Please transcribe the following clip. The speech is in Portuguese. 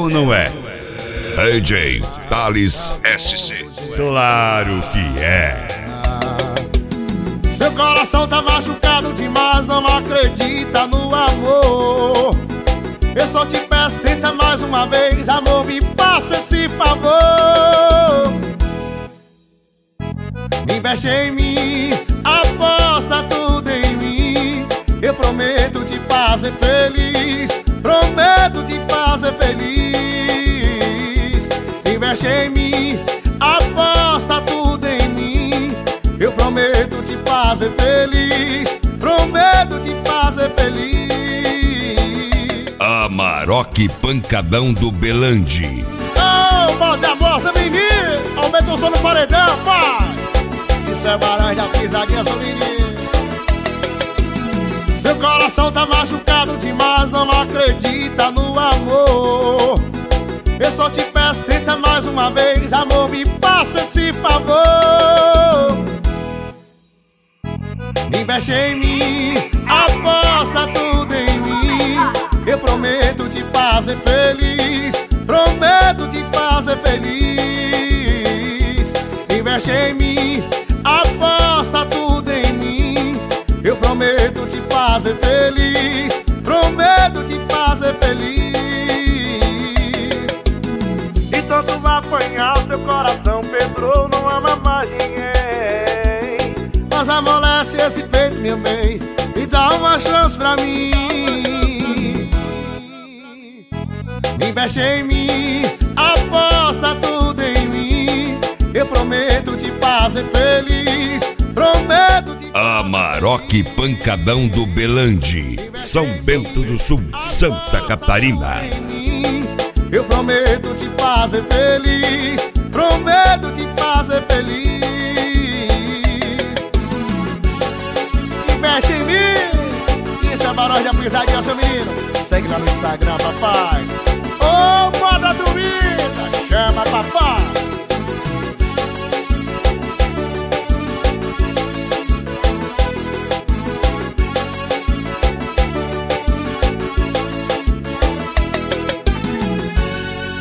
ou não é? DJ Thales SC. Claro que é. Seu coração tá machucado demais, não acredita no amor. Eu só te peço, tenta mais uma vez, amor, me faça esse favor. Investe em mim, aposta tudo em mim. Eu prometo te fazer feliz, prometo te fazer feliz. Investe em mim, aposta tudo em mim. Eu prometo te fazer feliz, prometo te fazer feliz. Amarok Pancadão do Belandi. Oh, bota a moça, menino, aumenta o som no paredão, pai. Isso é barulho da pisadinha, seu menino. Seu coração tá machucado demais, não acredita no amor. Eu só te peço, tenta mais uma vez, amor, me faça esse favor. Investe em mim, aposta tudo em mim. Eu prometo te fazer feliz, prometo te fazer feliz. Investe em mim, aposta tudo em mim. Eu prometo te fazer feliz, prometo te fazer feliz. Então tu vai apanhar o seu coração, Pedro, não ama mais ninguém. Mas amolece esse peito, meu bem, e dá uma chance pra mim. Investe em mim, aposta tudo em mim. Eu prometo te fazer feliz, prometo te... Amarok Pancadão do Belandi, São Bento do Sul, Santa Catarina. Eu prometo te fazer feliz, prometo te fazer feliz. Investe em mim, isso é barulho da pisadinha, seu menino. Segue lá no Instagram, papai. Ô, moda dormida, chama papai.